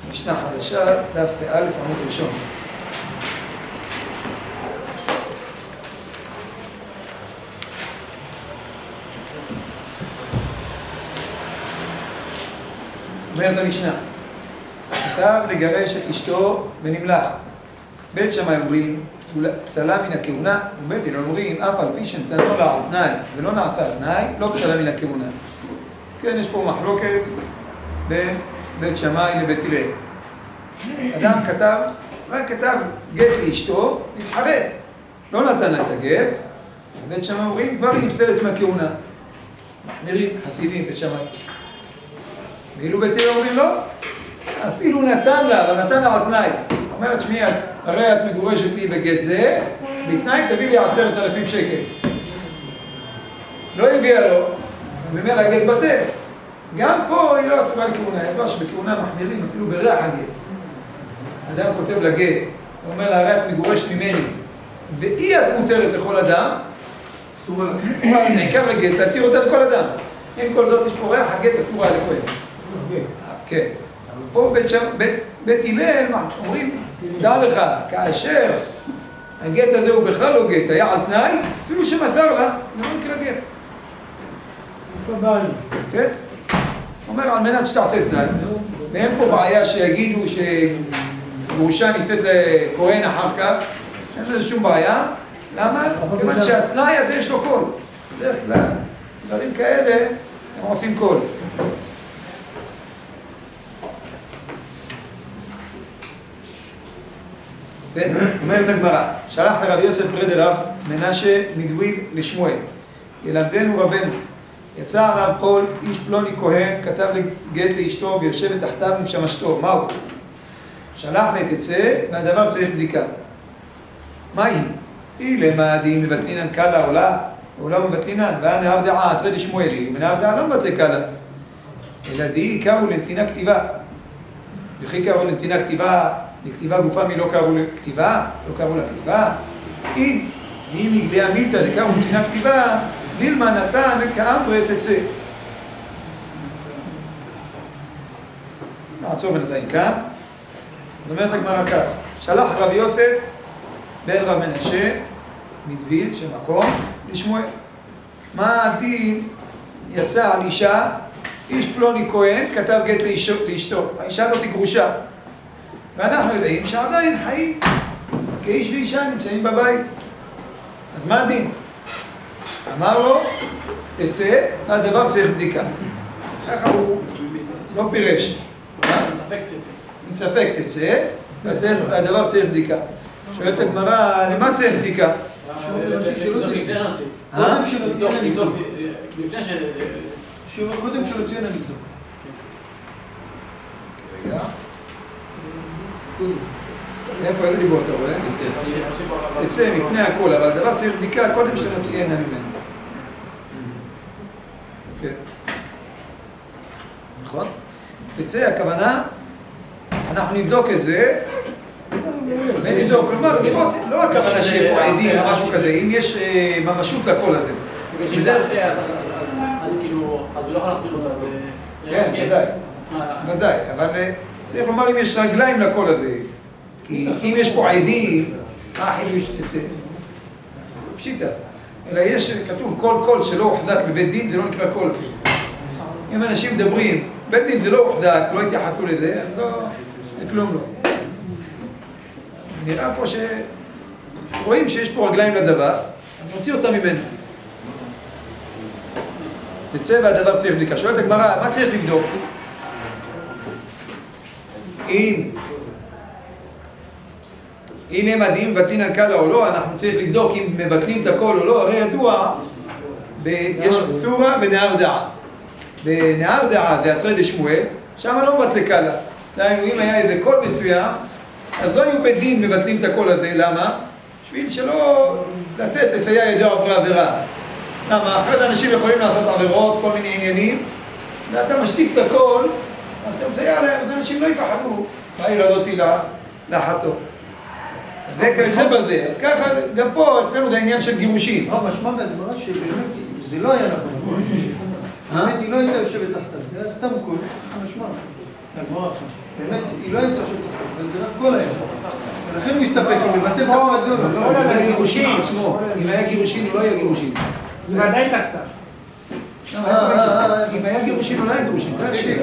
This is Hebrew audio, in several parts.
משנה חדשה, דף פ"א, עמוד ראשון. אומרת המשנה, כתב לגרש את אשתו ונמלך. בית שמאי אומרים, פסלה מן הכהונה, ובית הלל אומרים, אף על פי שנתנו לה על תנאי ולא נעשה על תנאי, לא פסלה מן הכהונה. כן, יש פה מחלוקת בין בית שמאי לבית הלל. אדם כתב גט לאשתו, התחרט, לא נתן לה את הגט, בית שמאי אומרים, כבר היא נפסלת מהכהונה. מחמירים, חסידים, בית שמאי. ואילו בית הלל אומרים, לא, אפילו נתן לה, אבל נתן לה על תנאי. אומרת, שמי, הרי את מגורשת לי בגט זה, בתנאי תביא לי 10,000 שקל. לא הביאה לו, וממילא הגט בטל. גם פה היא לא אסרה לכהונה, ידוע שבכהונה מחמירים אפילו בריח הגט. אדם כותב לגט, הוא אומר לה, הרי את מגורשת ממני, ואי את מותרת לכל אדם, נעיקר לגט, להתיר אותה לכל אדם. עם כל זאת יש פה ריח, הגט אפורה לכהן. כן. אבל פה בית הלל אומרים, דע לך, כאשר הגט הזה הוא בכלל לא גט, היה על תנאי, אפילו שמסר לה, זה לא נקרא גט. כן? אומר, על מנת שתעשה תנאי, ואין פה בעיה שיגידו שגרושה נישאת לכהן אחר כך, שאין לזה שום בעיה. למה? כיוון שהתנאי הזה יש לו קול. בדרך כלל, דברים כאלה, הם עושים קול. כן, אומרת הגמרא, שלח לרב יוסף ברד רב מנשה מדוויל לשמואל, ילמדנו רבנו, יצא עליו כל איש פלוני כהן, כתב לגט לאשתו ויושבת תחתיו ומשמשתו, מהו? שלח ותצא, והדבר צריך בדיקה. מה היא? היא למעדים מבטלינן קלה או לא מבטלינן, והנהר דעה, תרד לשמואלי, ונהר דעה לא מבטל קלה. אלא דהי קראו לנתינה כתיבה. וכי קראו לנתינה כתיבה, לכתיבה גופה מי לא קראו לכתיבה, לא קראו לכתיבה. אם מגלי המילתא דקראו לנתינה כתיבה, דילמה נתן כאמרי תצא. נעצור בינתיים כאן. זאת אומרת הגמרא כך, שלח רב יוסף בן רב מנשה מדוויל של מקום לשמואל. מה הדין יצא על אישה, איש פלוני כהן כתב גט לאשתו, האישה הזאת היא גרושה, ואנחנו יודעים שעדיין חיים כאיש ואישה נמצאים בבית, אז מה הדין? אמר לו, תצא, הדבר צריך בדיקה. ככה הוא לא פירש. מספק תצא, והדבר צריך בדיקה. שואלת הגמרא, למה צריך בדיקה? קודם שלא ציין נבדוק. רגע. איפה איזה דיבור אתה רואה? תצא מפני הכל, אבל הדבר צריך בדיקה קודם שלא ציין ממנו. כן. נכון? תצא, הכוונה, אנחנו נבדוק את זה, ונבדוק, כלומר, לראות, לא הכוונה שיהיה פה עדים או משהו כזה, אם יש ממשות לכל הזה. אז כאילו, אז הוא לא יכול להחזיר אותה, כן, ודאי, ודאי, אבל צריך לומר אם יש רגליים לכל הזה, כי אם יש פה עדים, מה החידוש שתצא? פשיטה, אלא יש, כתוב כל קול שלא הוחזק בבית דין, זה לא נקרא קול אפילו. אם אנשים מדברים, בית דין זה לא הוחזק, לא התייחסו לזה, אז לא, זה כלום לא. נראה פה שרואים שיש פה רגליים לדבר, אז נוציא אותם ממנו. תצא והדבר צריך בדיקה. שואלת הגמרא, מה צריך לבדוק? אם הם עדים מבטלין על קלה או לא, אנחנו צריך לבדוק אם מבטלים את הכל או לא, הרי ידוע, יש צורה ונהר דעה. בנהר דעה זה התרד לשמואל, שם לא מבטלי קלה. דהיינו, אם היה איזה קול מסוים, אז לא היו בדין מבטלים את הקול הזה, למה? בשביל שלא לתת לסייע ידי עוברי עבירה. למה? אחרת אנשים יכולים לעשות עבירות, כל מיני עניינים, ואתה משתיק את הכל, אז אתה מסייע להם, אז אנשים לא יפחדו. העיר הזאת לחתו. וכיוצא בזה, אז ככה, גם פה אצלנו זה העניין של גירושים. משמע מהדברה שבאמת זה לא היה נכון. באמת היא לא הייתה יושבת תחתיו, זה היה סתם קול, המשמע. הגמרא עכשיו. באמת, היא לא הייתה שולטת, אבל זה רק כל היום. ולכן הוא מסתפק, הוא מבטל את הכל הזה. לא, אם היה גירושין עצמו, אם היה גירושין הוא לא היה גירושין. הוא ודאי תחתיו. אם היה גירושין הוא לא היה גירושין, זה השאלה.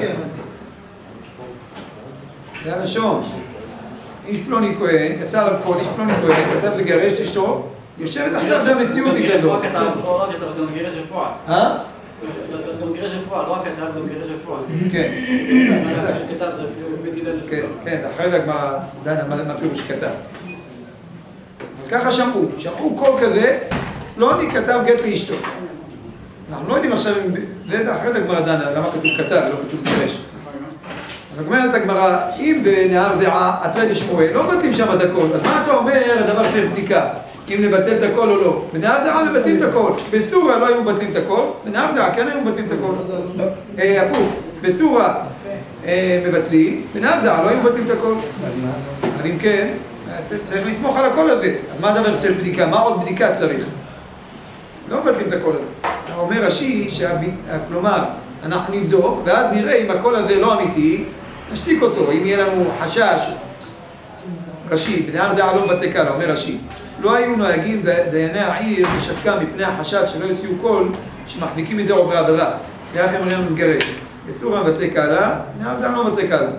זה הלשון. איש פלוני כהן, יצא עליו כל איש פלוני כהן, כתב לגרש את אשתו, יושבת תחתיו והמציאות היא כזאת. לא רק כתב, לא רק כתב, גם גירש בפועל. גם גירש בפועל, לא רק כתב, גם גירש בפועל. כן. כתב זה אפילו בית הלל. כן, כן, אחרי זה הגמרא דנה מה פירוש כתב. ככה שמעו קול כזה, פלוני כתב גט לאשתו. אנחנו לא יודעים עכשיו אם זה אחרי זה הגמרא דנה, למה כתוב כתב ולא כתוב גירש. אז אומרת הגמרא, אם בנהר דעה עצרת לשמואל, לא מבטלים שם את הכל. אז מה אתה אומר, הדבר צריך בדיקה, אם נבטל את הכל או לא? בנהר דעה מבטלים את הכל. בסורה לא היו מבטלים את הכל, בנהר דעה כן היו מבטלים את הכל. הפוך, בסורה מבטלים, בנהר דעה לא היו מבטלים את הכל. אבל אם כן, צריך לסמוך על הכל הזה. אז מה הדבר צריך בדיקה? מה עוד בדיקה צריך? לא מבטלים את הכל הזה. אומר רש"י, כלומר, אנחנו נבדוק, ואז נראה אם הכל הזה לא אמיתי, נשתיק אותו. אם יהיה לנו חשש, רש"י, בנהר דעה לא מבטלי קלה, אומר רש"י, לא היו נוהגים דייני העיר לשתקם מפני החשד שלא יוציאו קול שמחזיקים מדי עוברי עבירה. כך הם אומרים מתגרש. בסורה מבטלי קלה, בנהר דעה לא מבטלי קלה.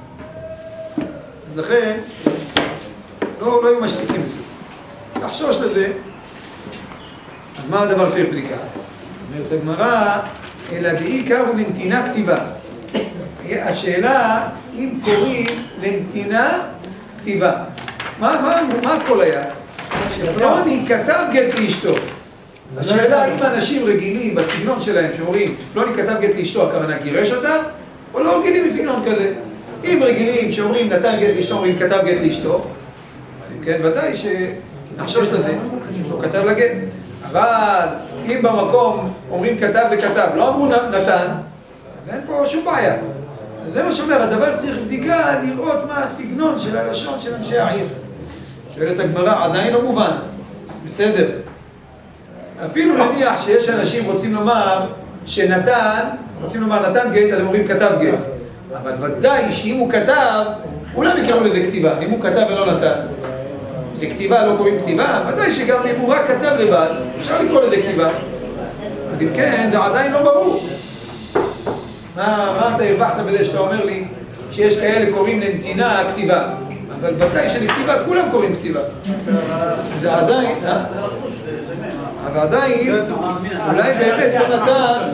אז לכן, לא היו משתיקים את זה. לחשוש לזה, אז מה הדבר צריך בדיקה? אומרת הגמרא, אלא דאי קראו לנתינה כתיבה. השאלה, אם קוראים לנתינה כתיבה. מה הכל היה? שפלוני כתב גט לאשתו. השאלה, אם אנשים רגילים בסגנון שלהם שאומרים, פלוני כתב גט לאשתו, הכוונה גירש אותה, או לא רגילים בסגנון כזה? אם רגילים שאומרים נתן גט לאשתו, אומרים כתב גט לאשתו, כן, ודאי שנחשוש לזה, שהוא כתב לגט. אבל אם במקום אומרים כתב וכתב, לא אמרו נתן, אז אין פה שום בעיה. זה מה שאומר, הדבר צריך בדיקה לראות מה הסגנון של הלשון של אנשי העיר. שואלת הגמרא, עדיין לא מובן. בסדר. אפילו נניח שיש אנשים רוצים לומר שנתן, נתן גט, אז הם אומרים כתב גט. אבל ודאי שאם הוא כתב, אולי יקראו לזה כתיבה. אם הוא כתב ולא נתן. לכתיבה לא קוראים כתיבה, ודאי שגם אם הוא רק כתב לבד, אפשר לקרוא לזה כתיבה. אבל כן, זה עדיין לא ברור. מה אתה הרווחת בזה שאתה אומר לי שיש כאלה קוראים לנתינה כתיבה? אבל ודאי שלכתיבה כולם קוראים כתיבה. זה עדיין, אבל עדיין, אולי באמת לא נתן...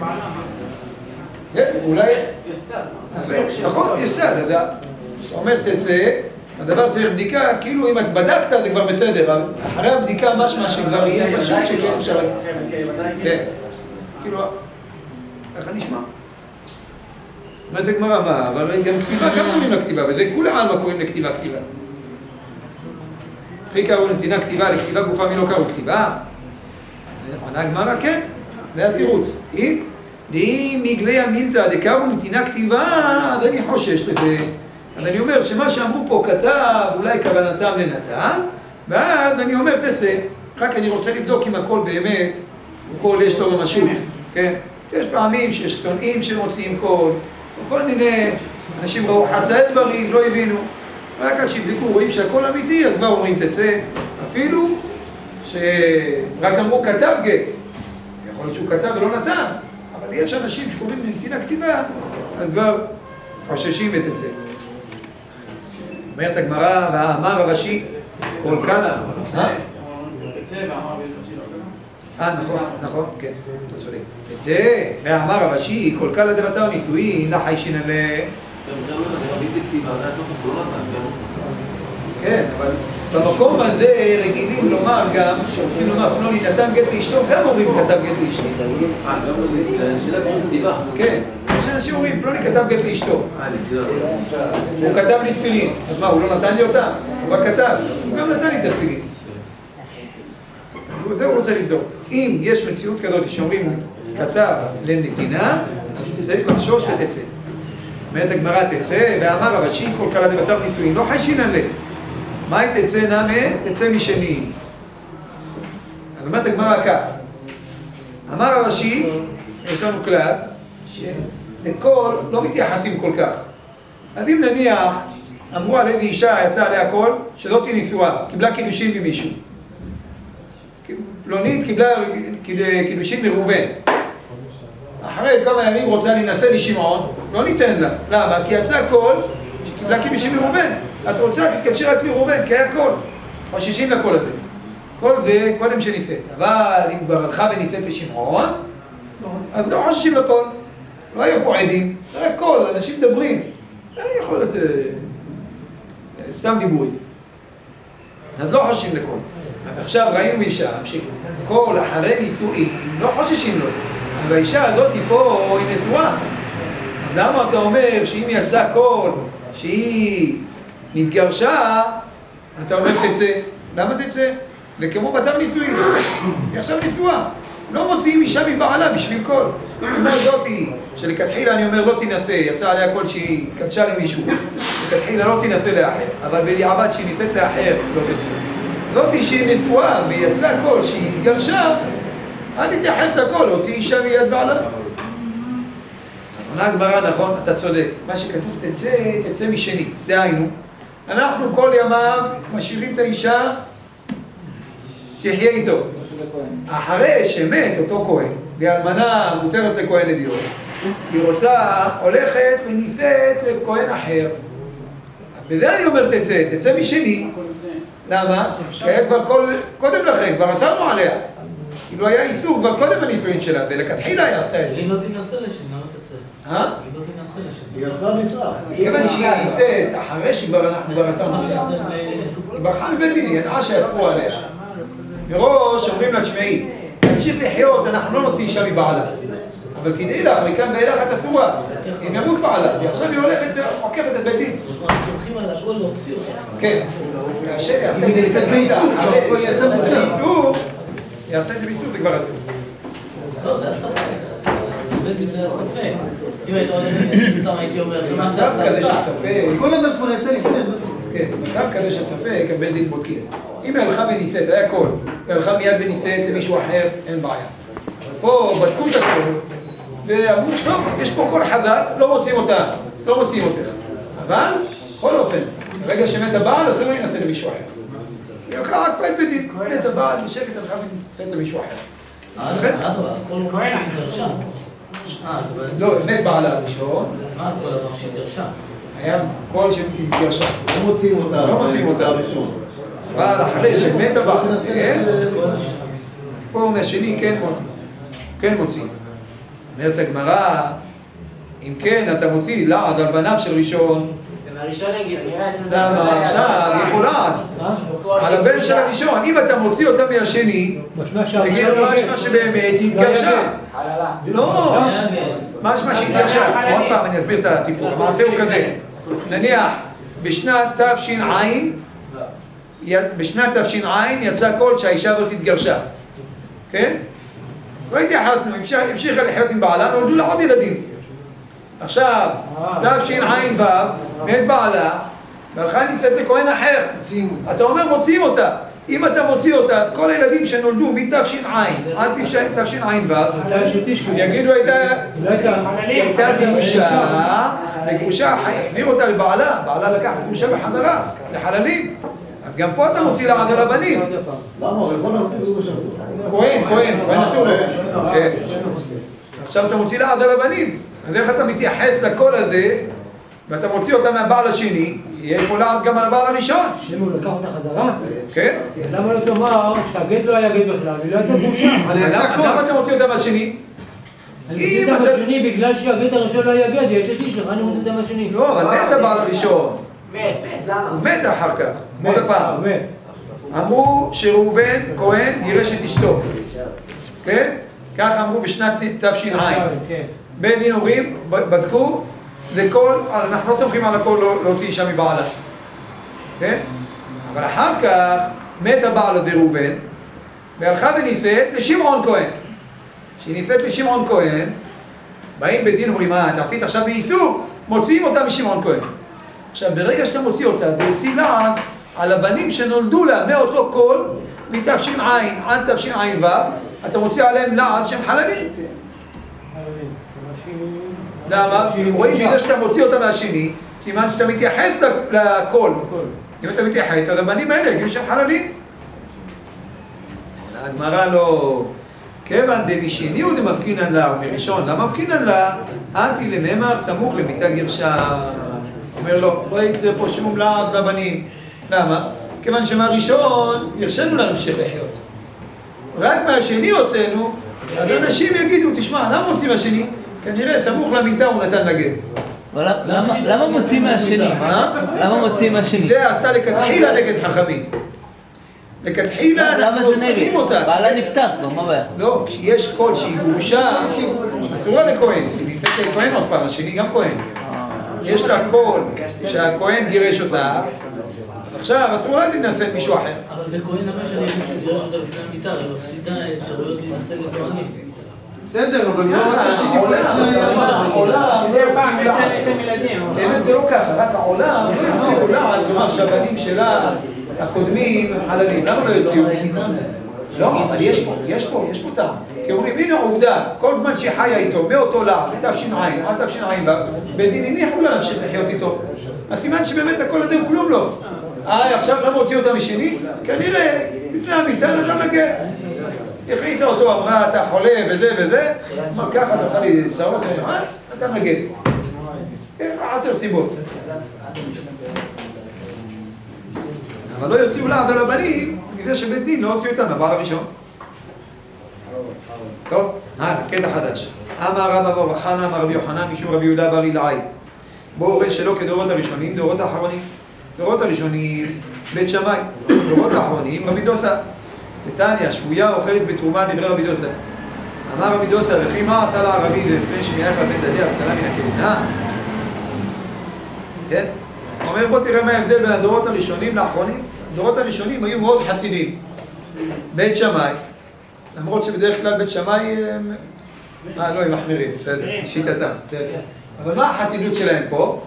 אולי... נכון, יש צד, אתה אומר תצא, הדבר צריך בדיקה, כאילו אם את בדקת זה כבר בסדר, אבל אחרי הבדיקה משמע שכבר יהיה פשוט שכן אפשר... כן, כאילו, איך נשמע? אומרת הגמרא מה, אבל גם כתיבה, גם קוראים לכתיבה, וזה כולם על מה קוראים לכתיבה כתיבה. אחרי קראו נתינה כתיבה, לכתיבה גופה מי לא קראו כתיבה? עונה הגמרא, כן, זה התירוץ. אם מגלי המילתא דקראו נתינה כתיבה, אז אני חושש לזה. אז אני אומר שמה שאמרו פה כתב, אולי כוונתם לנתן, ואז אני אומר תצא, רק אני רוצה לבדוק אם הכל באמת, הכל יש לו ממשות, כן? יש פעמים שיש שונאים שמוצאים קול, כל מיני אנשים ראו חסד דברים, לא הבינו, רק עד שיבדקו, רואים שהכל אמיתי, אז כבר אומרים תצא, אפילו שרק אמרו כתב גט, יכול להיות שהוא כתב ולא נתן, אבל יש אנשים שקוראים לנתינה כתיבה, אז כבר חוששים ותצא. אומרת הגמרא, והאמר הראשי, כל קלה. תצא ואמר הראשי לא כמה? נכון, כן, אתה צודק. תצא, והאמר הראשי, כל קלה דבתר נישואין, לחיישין אלה. כן, אבל במקום הזה רגילים לומר גם, שרוצים לומר, פלוני נתן גט לאשתו, גם אומרים כתב גט לאשתו. גם שאלה קוראים כתיבה. כן, יש אנשים אומרים, פלוני כתב גט לאשתו. הוא כתב לי תפילין, אז מה, הוא לא נתן לי אותה? הוא רק כתב, הוא גם נתן לי את התפילין. זה הוא רוצה לבדוק. אם יש מציאות כזאת שאומרים כתב לנתינה, אז צריך לחשוש ותצא. אומרת הגמרא תצא, ואמר הראשי כל קלה דבתר נישואין, לא חיישין עליה. מה היא תצא נמה? תצא משני. אז אומרת הגמרא כך, אמר הראשי, יש לנו כלל, שלכל לא מתייחסים כל כך. אז אם נניח, אמרו על איזה אישה יצא עליה קול, שזאת היא נשואה, קיבלה קידושין ממישהו. פלונית קיבלה קידושין מראובן. אחרי כמה ימים רוצה להינשא לשמעון, לא ניתן לה. למה? כי יצא קול שקיבלה קידושין מראובן. את רוצה, תתקדשי רק מראובן, כי היה קול. חוששים לקול הזה. קול זה קודם שנישאת. אבל אם כבר הלכה ונישאת לשמעון, אז לא חוששים לקול. לא היו פה עדים, זה רק קול, אנשים מדברים. יכול להיות סתם דיבורים. אז לא חוששים לקול. עכשיו ראינו אישה שקול אחרי נישואין, לא חוששים לו. אבל האישה הזאת פה היא נשואה. אז למה אתה אומר שאם יצא קול שהיא נתגרשה, אתה אומר תצא? למה תצא? וכמו בתר נישואין, היא עכשיו נשואה. לא מוציאים אישה מבעלה בשביל קול. כמו זאתי, שלכתחילה אני אומר לא תינשא, יצא עליה קול שהיא התקדשה למישהו. לכתחילה לא תינשא לאחר, אבל בדיעבד שהיא נישאת לאחר לא תצא. זאתי שהיא נשואה ויצא קול שהיא התגרשה, אל תתייחס לקול, הוציא אישה מיד בעלה. עונה הגמרא, נכון, אתה צודק. מה שכתוב תצא, תצא משני. דהיינו, אנחנו כל ימיו משאירים את האישה שתחיה איתו. אחרי שמת אותו כהן, והאלמנה מותרת לכהן לדיור, היא רוצה, הולכת ונישאת לכהן אחר. אז בזה אני אומר תצא, תצא משני. למה? כי היה כבר קודם לכן, כבר אסרנו עליה. כאילו היה איסור כבר קודם הנישואין שלה, ולכתחילה היא עשתה את זה. אם לא תנסה לשני, למה תצא? אם לא תנסה לשני. היא הלכה נישאה. כיוון שהיא נישאת, אחרי שכבר כבר אסרנו אותה. היא ברחה מבית דין, היא ידעה שאסרו עליה. מראש אומרים לה, תשמעי, תמשיך לחיות, אנחנו לא נוציא אישה מבעלה. אבל תדעי לך, מכאן ואילך את אסורה. היא ימות בעלה, ועכשיו היא הולכת ועוקפת את בית דין. זאת אומרת, סומכים על הכל להוציא אותה. כן. היא נישאת באיסור, הכל יצא מותר. היא עשתה את זה באיסור, זה כבר אסור. לא, זה הספק. זה הספק. אם היית הולכת, סתם הייתי אומר, זה מה מצב כזה של ספק. כל אדם כבר יצא לפני. כן, מצב כזה של ספק, הבית דין בודקים. אם היא הלכה ונישאת, היה קול, היא הלכה מיד ונישאת למישהו אחר, אין בעיה. פה בדקו את הקול, ואמרו, טוב, יש פה קול חזק, לא מוצאים אותה, לא מוצאים אותך. אבל, בכל אופן, ברגע שמת הבעל, אז זה לא ינסה למישהו אחר. היא הלכה רק פית בדין, מת הבעל, בשקט הלכה ונישאת למישהו אחר. הכל כהן התגרשה. לא, מת בעלה הראשון. מה הכל הדבר שהתגרשה? היה קול שהתגרשה. לא מוציאים אותה. לא מוציאים אותה. אבל אחרי שמת הבעל, פה מהשני כן מוציאים. אומרת הגמרא, אם כן אתה מוציא לעד על בניו של ראשון, מהראשון יגיד, למה עכשיו יהיה פה לעד על הבן של הראשון. אם אתה מוציא אותה מהשני, תגיד משמע שבאמת היא התגרשה. לא, משמע שהיא התגרשה. עוד פעם אני אסביר את הסיפור. המעשה הוא כזה, נניח בשנת תש"ע יצא קול שהאישה הזאת התגרשה, כן? לא התייחסנו, המשיכה לחיות עם בעלה, נולדו לה עוד ילדים. עכשיו, תשע"ו, מת בעלה, והלכה נישאת לכהן אחר. אתה אומר מוציאים אותה. אם אתה מוציא אותה, אז כל הילדים שנולדו מתש"ע עד תשע"ו, יגידו הייתה גרושה, החזיר אותה לבעלה, בעלה לקח את גרושה בחזרה, לחללים. אז גם פה אתה מוציא לעד על הבנים. למה? הוא יכול להוסיף גרושה. כהן אפילו. עכשיו אתה מוציא לעד על הבנים. אז איך אתה מתייחס לקול הזה, ואתה מוציא אותה מהבעל השני, יהיה פה לעד גם על הבעל הראשון. אם הוא לקח אותה חזרה? כן. למה לא תאמר שהגט לא היה גט בכלל, היא לא הייתה גרושה? למה אתה מוציא אותה מהשני? אני מוציא אותה מהשני בגלל שהגט הראשון לא היה גט, יש את איש לך, אני מוציא אותה מהשני. לא, אבל מת הבעל הראשון. הוא מת אחר כך. עוד פעם. אמרו שראובן כהן גירש את אשתו. כן? ככה אמרו בשנת תש"ע. בית דין אומרים, בדקו, זה קול, אנחנו לא סומכים על הקול להוציא אישה מבעלה. כן? אבל אחר כך מת הבעל הזה ראובן, והלכה ונישאת לשמעון כהן. כשהיא נישאת לשמעון כהן, באים בית דין אומרים, אתה עשית עכשיו באיסור, מוציאים אותה משמעון כהן. עכשיו, ברגע שאתה מוציא אותה, זה יוציא לעז על הבנים שנולדו לה מאותו קול, מתש"ע עד תשע"ו, אתה מוציא עליהם לעז שהם חללים. למה? רואים בגלל שאתה מוציא אותה מהשני, סימן שאתה מתייחס לכל. אם אתה מתייחס, אז הבנים האלה יגידו שהם חללים. הגמרא לא... כיוון דמשני הוא דמפקינן לה, או מראשון, למה מפקינן לה? אנטי לממר סמוך למיתה גרשה. אומר לו, לא יצא פה שום לעז לבנים. למה? כיוון שמהראשון הרשינו להמשיך לחיות. רק מהשני הוצאנו, אז אנשים יגידו, תשמע, למה מוצאים מהשני? כנראה סמוך למיתה הוא נתן לגט. למה מוצאים מהשני? למה מוצאים מהשני? זה עשתה לכתחילה נגד חכמים. לכתחילה אנחנו עושים אותה. בעלה נפטר, מה הבעיה? לא, כשיש קול שהיא גרושה, אסורה לכהן. היא נמצאת לכהן עוד פעם, השני גם כהן. יש לה קול שהכהן גירש אותה, עכשיו אסור לה להינשא מישהו אחר. אבל בכהן למה שאני אגיד שהוא גירש אותה לפני המיטה, היא מפסידה אפשרויות להינשא לתורנית. בסדר, אבל לא רוצה שתיפול לפני העולם, זה פעם, יש להם ילדים. באמת זה לא ככה, רק העולם לא יוציאו לעד, כלומר שהבנים שלה, הקודמים, הם חללים. למה לא יוציאו? לא, אבל יש פה טעם. כי אומרים, הנה עובדה, כל זמן שהיא חיה איתו, מאותו לעד, תש"ע, עד תש"ע, בית דין הניחו לה להמשיך לחיות איתו. הסימן שבאמת הכל הזה הוא כלום לא. עכשיו למה הוציא אותה משני? כנראה, לפני המיטה נתן לגט. הכניסה אותו, אמרה, אתה חולה וזה וזה, אמר ככה, נתן לי צרות, נתן לגט. כן, 10 סיבות. אבל לא יוציאו לעז על הבנים, מזה שבית דין לא הוציאו אותם מהבעל הראשון. טוב, קטע חדש. אמר רבא בר חנא, אמר רבי יוחנן, משום רבי יהודה בר אילעאי. בואו רואה שלא כדורות הראשונים, דורות האחרונים. דורות הראשונים, בית שמאי. דורות האחרונים, רבי דוסה. נתניה, שבויה אוכלת בתרומה דברי רבי דוסה. אמר רבי דוסה, וכי מה עשה לערבי זה מפני שמייך לבן דדיה ופסלה מן הכהונה? כן? הוא אומר, בוא תראה מה ההבדל בין הדורות הראשונים לאחרונים. הדורות הראשונים היו מאוד חסידים. בית שמאי, למרות שבדרך כלל בית שמאי לא, הם מחמירים, בסדר, שיטתם, בסדר. אבל מה החסידות שלהם פה?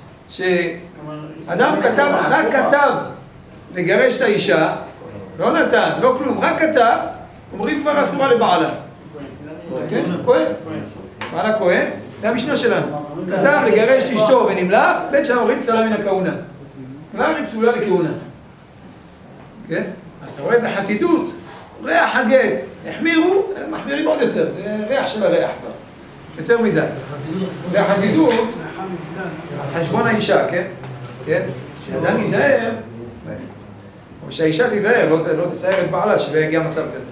שאדם כתב, רק כתב לגרש את האישה, לא נתן, לא כלום, רק כתב, אומרים כבר אסורה לבעלה. כן? כהן? בעלה כהן? זה המשנה שלנו. כתב לגרש את אשתו ונמלך, בית שם אומרים פסלה מן הכהונה. כבר היא פסולה לכהונה. כן? אז אתה רואה את החסידות, ריח הגט, החמירו, מחמירים עוד יותר, ריח של הריח כבר. יותר מדי. זה החסידות, חשבון האישה, כן? כן? שאדם ייזהר, או שהאישה תיזהר, לא תצייר את בעלה, שלא יגיע מצב כזה.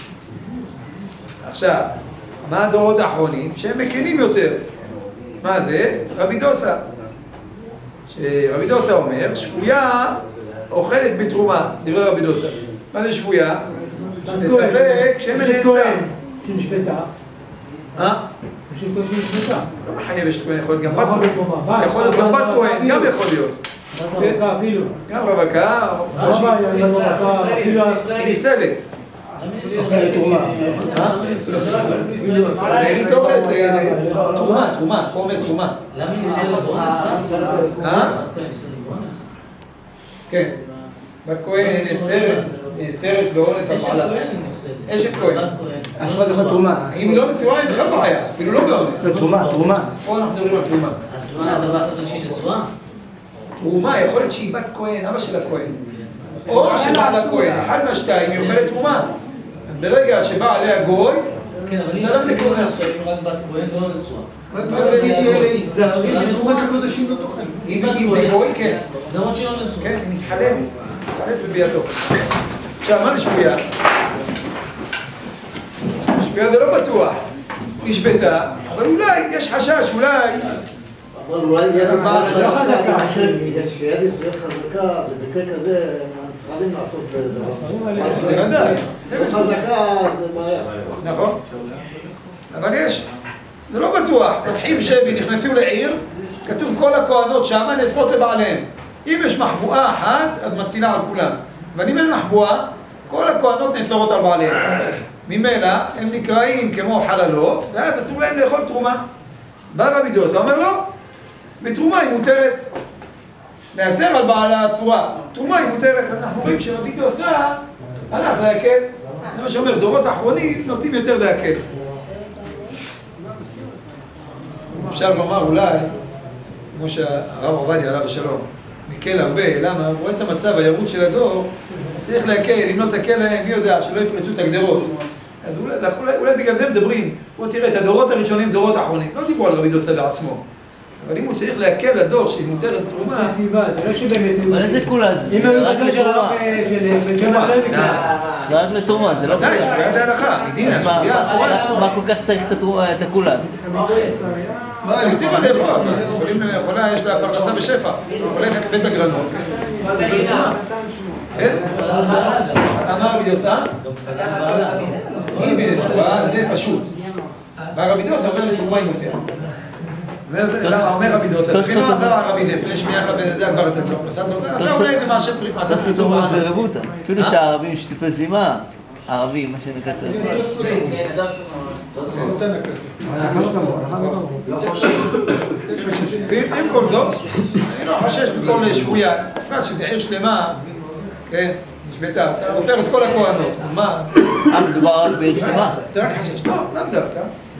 עכשיו, מה הדורות האחרונים? שהם מקלים יותר. מה זה? רבי דוסה. שרבי דוסה אומר, שבויה אוכלת בתרומה, דברי רבי דוסה. מה זה שבויה? לספק שמן נאצה. שנשפטה. אשתו שנשפטה. לא מחייב אשת כהן, יכול להיות גם בת כהן. יכול להיות גם בת כהן, גם יכול להיות. רווקה אפילו. גם רווקה. היא ניסלת. אני לא אוכלת תרומה, חומר תרומה. למה היא נפסלת באונס? כן. בת כהן נאסרת באונס הבעלה. אשת כהן. אסרה לך תרומה. אם לא מסורה, אין בכלל בעיה, אפילו לא באונס. תרומה. פה אנחנו מדברים על תרומה. אז מה, זה הבת הזאת שהיא נשואה? תרומה, יכול להיות שהיא בת כהן, אבא של הכהן. או שבעלה כהן, אחד מהשתיים, היא אוכלת תרומה. ברגע שבא עליה גוי, כן, אבל היא רק לכהונה, רק בת כהן ולא נשואה. רק בגלית תהיה לאיש זר, אם תרומת הקודשים לא תאכל. אם זה גוי, כן. למרות שהיא לא נשואה. כן, היא מתחללת. מתחללת בביאתו. עכשיו, מה לשבויה? שבויה זה לא בטוח. נשבתה, אבל אולי, יש חשש, אולי... אבל אולי יד ישראל חזקה, כשיד ישראל חזקה, במקרה כזה, מפחדים לעשות דבר. לא חזקה, זה בעיה. נכון. אבל יש, זה לא בטוח. פותחים שבי, נכנסו לעיר, כתוב כל הכהנות שמה נאסרות לבעליהן. אם יש מחבואה אחת, אז מצילה על כולם. אבל אם אין מחבואה, כל הכהנות נאסרות על בעליהן. ממילא הם נקראים כמו חללות, ואז אסור להם לאכול תרומה. בא רבי דוסה, אומר לא, בתרומה היא מותרת. לאסר על בעלה אסורה. תרומה היא מותרת. אנחנו רואים שרבי דוסה הלך להקל. זה מה שאומר, דורות האחרונים נוטים יותר להקל. אפשר לומר אולי, כמו שהרב עובדיה עליו השלום, מקל הרבה, למה? הוא רואה את המצב, הירוד של הדור, צריך להקל, אם לא תקל להם, מי יודע, שלא יפרצו את הגדרות. אז אולי בגלל זה מדברים, בוא תראה, את הדורות הראשונים, דורות האחרונים, לא דיברו על רבי דוסה בעצמו. אבל אם הוא צריך להקל לדור שהיא מותרת תרומה... זה לא שבאמת... אבל איזה כולה זה? אם הוא רק לתרומה. זה רק לתרומה, זה לא כולה. זה הנחה, מדינה, מה כל כך צריך את הכולה? מה, אני יודעים מה לאכול, יכולים לאכולה, יש לה פרנסה בשפע, הולכת לבית הגרנות. כן? אמר רבי דוסה? אם לתרומה זה פשוט. והרבי דוסה אומר לתרומה היא מותרת. אומר רבי דוסה, לפי מה עזר הערבי דוסה, שמיח לבן זה הגבר את הגבר, פסדת אותה, אתה אולי זה מה שפריחה, אתה פריצור מה זה רבותה. אפילו שהערבים שטיפי זימה, הערבים, מה שנקטר. עם כל זאת, אני לא חושש בכל שבויה, בפרט שזה עיר שלמה, כן, נשבתה, אתה עופר את כל הכהנות, מה? מדובר רק בעיר שלמה? אתה רק חשש, לא, לאו דווקא.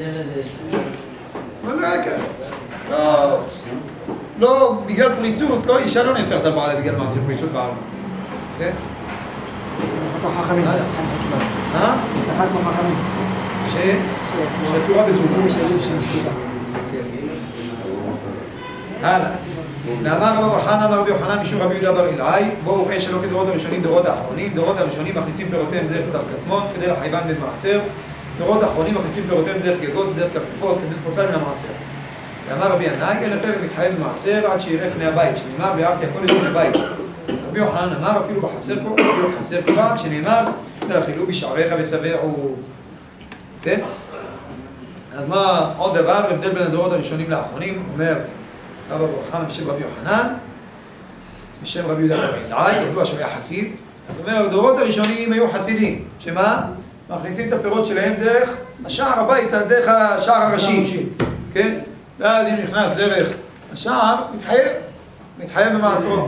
לא, בגלל פריצות, לא, אישה לא נאסרת על בעלה בגלל מעשה פריצות בעלמה. כן? חכמים. אחד מהחכמים. שאפורה בתרומה. הלאה. ואמר רבי חנא אמר רבי יוחנן משום רבי יהודה בר אילאי, בואו ראה שלא כדורות הראשונים דורות האחרונים, דורות הראשונים מכניסים פירותיהם דרך קסמון כדי לחייבם במעשר, דורות האחרונים מכניסים פירותיהם דרך גגות, דרך כרטיפות כדי לפותרם מן המעשר. ואמר רבי ינאי, אין הטבע מתחייב במעשר עד שיראה פני הבית, שנאמר ביארתי הכל לפני הבית. רבי יוחנן אמר אפילו בחצר קובעת, שנאמר תאכילו בשעריך ושבעו. כן? אז מה עוד דבר, הבדל בין הדורות הראשונים לאחרונים, אומר רבי יוחנן בשם רבי יוחנן, בשם רבי יהודה בר אילאי, ידוע שהוא היה חסיד. זאת אומרת, הדורות הראשונים היו חסידים, שמה? מכניסים את הפירות שלהם דרך השער הביתה, דרך השער הראשי. כן? ואז אם נכנס דרך השער, מתחייב במעשרות.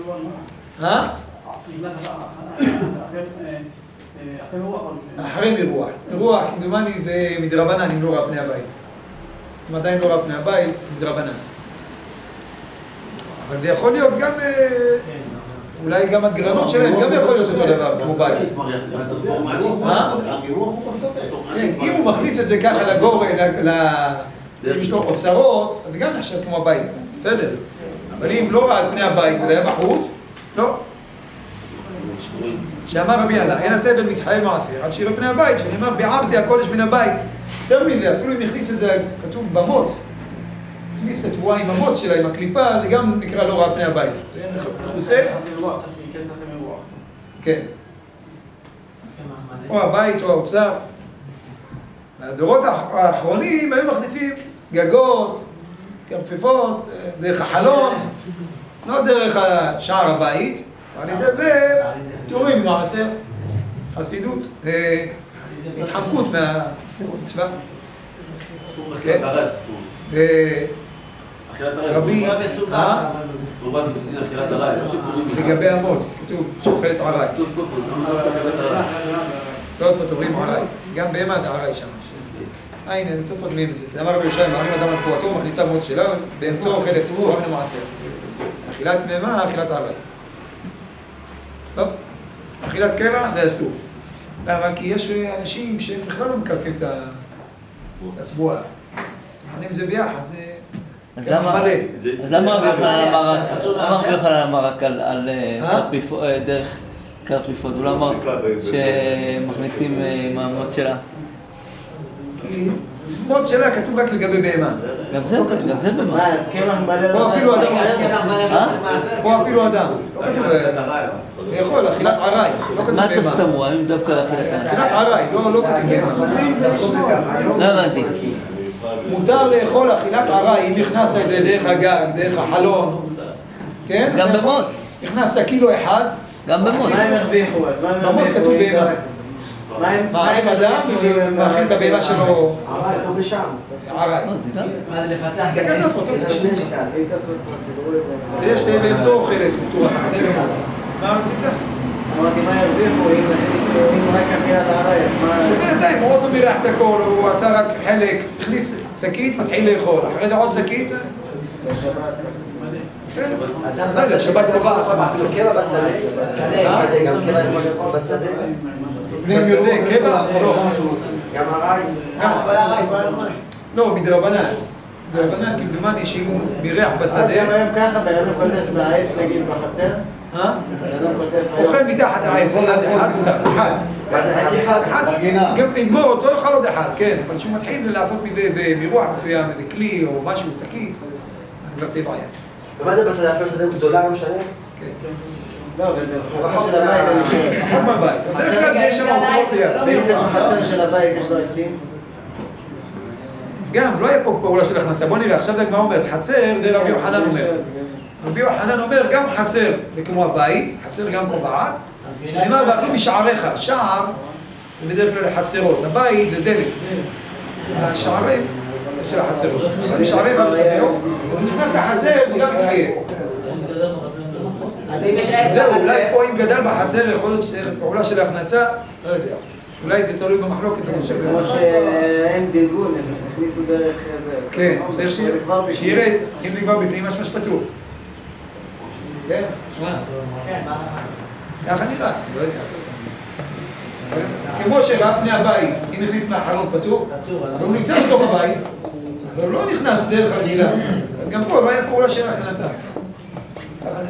אחרי מרוח. מרוח, כמדומני זה מדרבנן, אם לא ראה פני הבית. אם עדיין לא ראה פני הבית, מדרבנן. אבל זה יכול להיות גם, אולי גם הגרנות שלהם, גם יכול להיות אותו דבר, כמו בית. אם הוא מכניס את זה ככה לגור, יש לו אוצרות, אז גם נחשב כמו הבית, בסדר. אבל אם לא ראה את פני הבית וזה היה בחוץ, לא. שאמר רבי ינאי, אין התבל מתחייב מעשר, עד שיראה פני הבית, שנאמר ביערתי הקודש מן הבית. יותר מזה, אפילו אם הכניס את זה, כתוב במות, הכניס את התבואה עם המות שלה, עם הקליפה, זה גם נקרא לא ראה פני הבית. זה מכוסה? כן. או הבית או האוצר. הדורות האחרונים היו מכניסים גגות, כרפיפות, דרך החלון, לא דרך שער הבית, ועל ידי זה תורים מעשר, חסידות, התחמקות מהמצווה. רבי, לגבי המות, כתוב שאוכלת עראי. תוספות אומרים עראי, גם בהמה זה עראי שם. הנה, זה תוספות מי בזה. אמר רבי ישי, מעלים אדם על תבואתו, מכניסה מות שלה, בהמתו אוכלת תבואה מן המעשר. אכילת בהמה, אכילת עראי. טוב, אכילת קרע זה אסור. למה? כי יש אנשים שבכלל לא מקלפים את התבואה. מכנים את זה ביחד, זה... אז למה רבי יוחנן אמר רק על דרך קרפיפות? הוא לא אמר שמכניסים מהמות שלה? כי מות שלה כתוב רק לגבי בהמה. גם זה במה. מה, אז קמח מלא או אפילו אדם. או אפילו אדם. לא כתוב... זה יכול, אכילת עראי. מה אתה סתמו? האם דווקא אכילת עראי? אכילת עראי, לא כתוב בהמה. לא הבנתי. מותר לאכול אכילת עראי אם הכנסת את זה דרך הגג, דרך החלון. כן? גם במות. הכנסת קילו אחד. גם במות. מה הם הרוויחו? אז מה הם הרוויחו? במות כתוב בהמה. מה הם אדם ומאכיל את הבהמה שלו? עראי, פה ושם. עראי. מה זה לפצח? זה כאן לעשות את זה. אם תעשו את סידרו את זה. יש בהמתו אוכלת, מה רצית? אמרתי, מה הרוויחו? אם נכניס רק אכילת עראי, אז מה... בינתיים, הוא עוד לא מירח את הכל, הוא עשה רק חלק, הכניס שקית, מתחיל לאכול. אחרי זה עוד שקית. בשבת. רגע, שבת קובעת מה? קבע בשדה, גם קבע יכול לאכול בשדה. קבע? לא. גם הרי. לא, מדרבנן. מדרבנן כמדומני שאם הוא בירח בשדה... היום ככה, בן אדם כותב בעץ נגיד בחצר? בן אדם כותב היום... אוכל מתחת העץ, אחד מותר, אחד. גם יגמור אותו יאכל עוד אחד, כן, אבל כשהוא מתחיל לעשות מזה איזה מירוח מסוים, איזה כלי או משהו, שקית, כבר תהיה בעיה. ומה זה בשדה? אפילו שדה הוא גדולה, לא משנה? כן. לא, וזה בחצר של הבית, אני שואל. נכון בבית. בדרך כלל יש שם אוצרות ליד. ואם זה בחצר של הבית, יש לו עצים? גם, לא היה פה פעולה של הכנסה. בוא נראה, עכשיו זה הגמרא אומרת, חצר, זה רבי יוחנן אומר. רבי יוחנן אומר, גם חצר, זה כמו הבית, חצר גם קובעת. נאמר, ואפילו משעריך, שער, זה בדרך כלל חצרות. הבית זה דלת. השערים של החצרות. אבל משעריך וחצרות, הוא נכנס לחצר, הוא גם מתחייב. אז אם יש עץ זהו, אולי בחצר... פה אם גדל בחצר, יכול להיות שצריך פעולה של הכנסה, לא יודע. אולי זה תלוי במחלוקת, אני חושב. כמו שהם דילגו, הם הכניסו דרך איזה... כן, צריך שירד, אם זה כבר בפנים, משמש פתור. כן? שמע. כן, מה? ככה נראה, לא יודע. כמו שראה פני הבית, אם החליף מהחלון פתור, אבל הוא נמצא בתוך הבית, אבל הוא לא נכנס דרך הרגילה. גם פה לא היה פעולה של הכנסה. ככה נראה.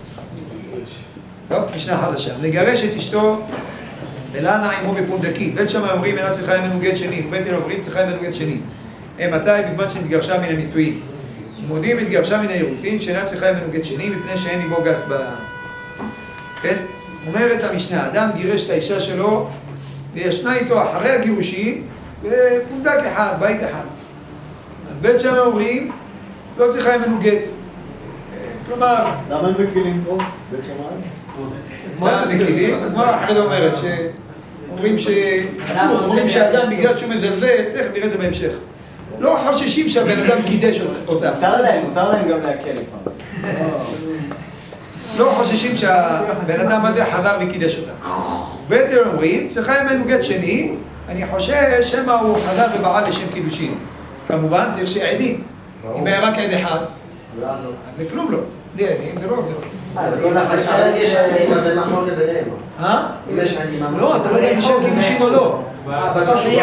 טוב, משנה חדשה. לגרש את אשתו ולנה עמו בפונדקי. בית שמאי אומרים אינה צריכה ממנו גט שני, ובית הלל אומרים צריכה ממנו גט שני. מתי? בזמן שנתגרשה מן הנישואין. מודיעים התגרשה מן האירוסין שאינה צריכה ממנו גט שני מפני שאין ליבו גס ב... כן? אומרת המשנה, אדם גירש את האישה שלו וישנה איתו אחרי הגירושין בפונדק אחד, בית אחד. אז בית שמאי אומרים לא צריכה ממנו גט. כלומר... למה הם מקילים פה? בית שמאי? מה זה מקילים? אז מה אחרי זה אומרת? אומרים שאדם בגלל שהוא מזלזל, תכף נראה את זה בהמשך. לא חוששים שהבן אדם קידש אותה. מותר להם גם להקל לפעמים. לא חוששים שהבן אדם הזה חזר וקידש אותה. בית הלל אומרים, צריכה ממנו גט שני, אני חושש שמא הוא חזר ובעל לשם קידושין. כמובן צריך שיהיה עדים. אם היה רק עד אחד, אז זה כלום לא. בלי עדים זה לא עוזר. אז אם יש עדים, אז זה מחלוקת ביניהם. אם יש עדים, לא, אתה לא יודע אם יש שם קידושין או לא. בטוח שהוא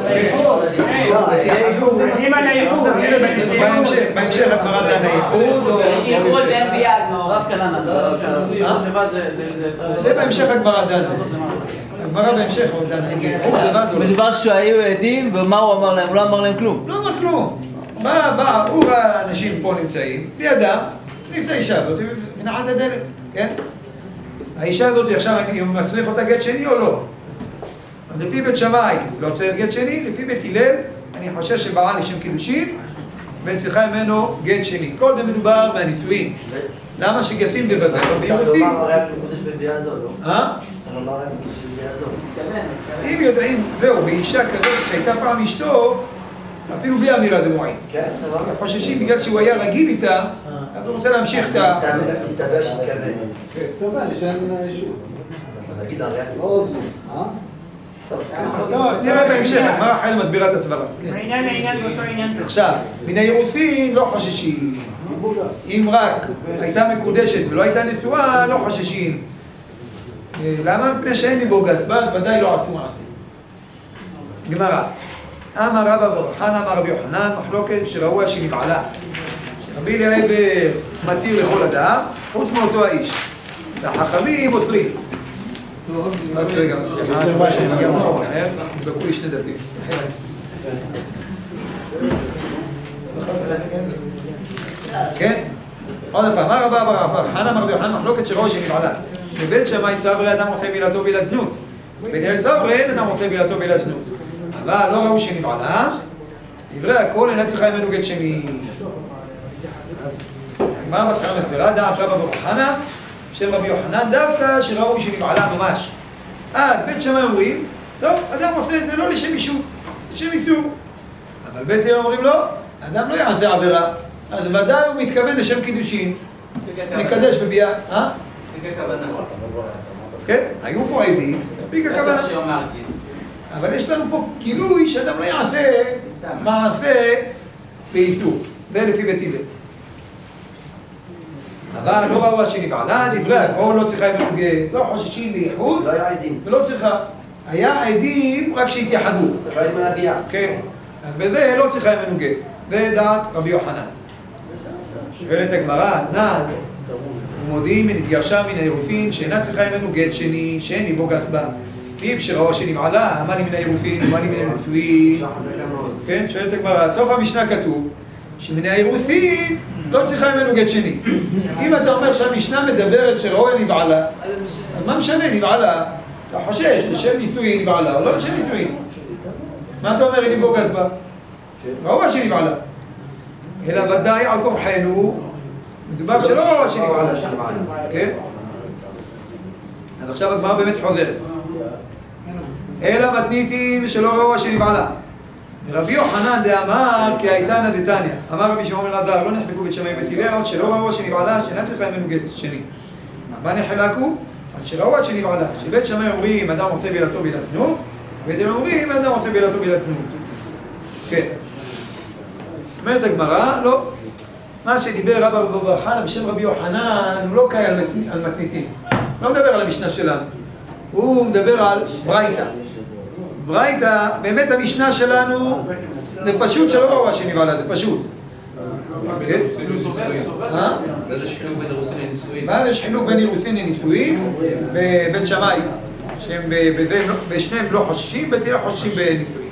בהמשך הגמרא דנה ייחוד או... יש ייחוד ואין ביד, רב כלנה, ייחוד לבד זה בהמשך הגמרא דנה. הגמרא בהמשך הוא דנה, ייחוד לבד או לא. מדובר שהיו עדים, ומה הוא אמר להם? הוא לא אמר להם כלום. לא אמר כלום. בא, הוא האנשים פה נמצאים, לידם, הכניס האישה הזאת ונעל את הדלת, כן? האישה הזאת עכשיו, אם מצריך אותה גט שני או לא? אז לפי בית שמאי לא צריך גט שני, לפי בית הלל אני חושש שבעל לשם קידושין וצריכה ממנו גט שני. כל זה מדובר מהנישואין. למה שגסים זה בזה? ביורסים. אם יודעים, זהו, באישה כזאת שהייתה פעם אשתו, אפילו בלי אמירה זה מועיל. חוששים בגלל שהוא היה רגיל איתה, אז הוא רוצה להמשיך את ה... מסתבר שתכוון. אתה יודע, לשם אישור. אז נגיד הרי... לא עוזבים, נראה בהמשך, מה אחרי מסבירה את הסברה. מעניין לעניין באותו עניין. עכשיו, מן האירוסין לא חוששים. אם רק הייתה מקודשת ולא הייתה נשואה, לא חוששים. למה? מפני שאין לי בו גזבז, ודאי לא עשו מעשים. גמרא. אמר רבא בר חנא אמר רבי יוחנן, מחלוקת שראוי שנבעלה. שרבי אליעזר מתיר לכל אדם, חוץ מאותו האיש. והחכמים אוסרים. רק רגע, סליחה, שאני מגיע מקום אחר, נדבקו לי שני דפים. כן? עוד פעם, מה רבא בר חנא אמר רבי יוחנן, מחלוקת שראוי שנבעלה. בבית שמאי סברי אדם עושה מילתו בילת זנות. בבית הלל סברי אין אדם עושה מילתו בילת זנות. אבל לא ראוי שנבעלה, דברי הכל אינה צריכה ממנו גט שני. אז מה מתחילה מסבירה? דעת רבא בר חנא של רבי יוחנן דווקא שראוי שנבעלה ממש. אז בית שמאי אומרים, טוב, אדם עושה את זה לא לשם אישות, לשם איסור. אבל בית הלל אומרים לא, אדם לא יעשה עבירה, אז ודאי הוא מתכוון לשם קידושין, מקדש בביאה. מספיק הכוונה. כן, היו פה עדים, מספיק הכוונה. אבל יש לנו פה גילוי שאדם לא יעשה מעשה באיסור. זה לפי בית הלל. אבל לא ראו שנבעלה, דברי הכל לא צריכה ממנו גט, לא חוששים לאיחוד, לא היה עדים. ולא צריכה. היה עדים רק שהתייחדו. לא עדים על הביאה. כן, אז בזה לא צריכה ממנו גט. זה דעת רבי יוחנן. שואלת הגמרא, נד, ומודיעים ונתגרשה מן העירופין שאינה צריכה ממנו גט שני, שאין לי בו גס בה. אם שראו שנבעלה, מה לי מן העירופין ומה לי מן הנישואין. כן, שואלת הגמרא, סוף המשנה כתוב שמן העירופין לא צריכה ממנו גט שני. אם אתה אומר שהמשנה מדברת שראו נבעלה, אז מה משנה נבעלה? אתה חושש, לשם נישואין נבעלה או לא לשם נישואין? מה אתה אומר אין לי בו גס בה? ראו שנבעלה. אלא ודאי על כורחנו, מדובר שלא ראו שנבעלה. כן? אז עכשיו הגמרא באמת חוזרת. אלא מתניתים שלא ראו שנבעלה. רבי יוחנן דאמר כי הייתנא דתניא. אמר רבי שמעון בן אלעזר לא נחלקו בית שמאי ובית הלל שלא ראו שנבעלה שאינה צריכה ממנו גט שני. מה נחלקו? על שראו שנבעלה. שבית שמאי אומרים אדם עושה בעילתו בעילת זנות, ובית הלל אומרים אדם עושה בעילתו בעילת זנות. כן. אומרת הגמרא, לא. מה שדיבר רבא בר חנא בשם רבי יוחנן הוא לא קיים על מתניתים. לא מדבר על המשנה שלנו. הוא מדבר על ברייתא. ברייתא, באמת המשנה שלנו זה פשוט שלא ראו שנבעלה, זה פשוט. כן? וזה שחילוק בין אירוסין לנישואין. מה זה שחילוק בין אירוסין לנישואין? בבית שמאי, שהם בשניהם לא חוששים, בית הלל חוששים בנישואין.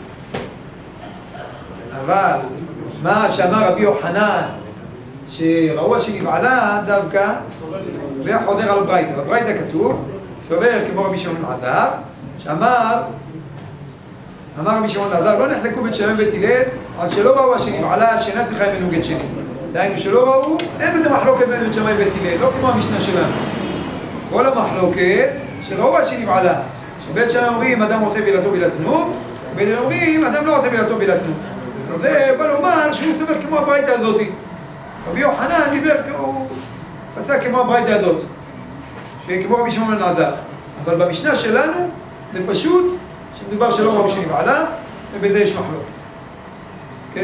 אבל מה שאמר רבי יוחנן שראו שנבעלה דווקא זה חוזר על ברייתא. בברייתא כתוב סובר כמו רבי שמעון בן אלעזר שאמר רבי שמעון בן אלעזר לא נחלקו בית שמאי ובית הלל על שלא ראו שנבעלה שאינה צריכה ממנו גט שני. דהיינו שלא ראו, אין בזה מחלוקת בין בית שמאי ובית הלל, לא כמו המשנה שלנו. כל המחלוקת שראו שנבעלה, שבית שמאי אומרים אדם רוצה בעילתו בעילת זנות, ובית הלל אומרים אדם לא רוצה בעילתו בעילת זנות. אז זה בא לומר שהוא סובר כמו הברייתא הזאת. רבי יוחנן דיבר, הוא עשה כמו הברייתא הזאת, שכמו רבי שמעון בן אלעזר. אבל במשנה שלנו זה פשוט שמדובר שלא ראו שנבעלה, ובזה יש מחלוקת. כן?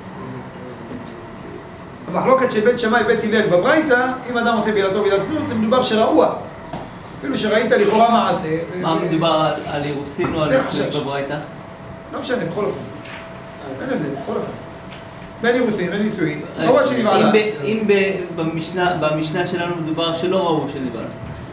המחלוקת של בית שמאי ובית הלל בברייתא, אם אדם עושה בעילתו בעילת זנות, זה מדובר שראוה. אפילו שראית לכאורה מעשה. מה מדובר על אירוסין או על נישואין בברייתא? לא משנה, בכל אופן. אין הבדל, בכל אופן. בין אירוסין, בין נישואין, ראו שנבעלה. אם במשנה שלנו מדובר שלא ראו שנבעלה.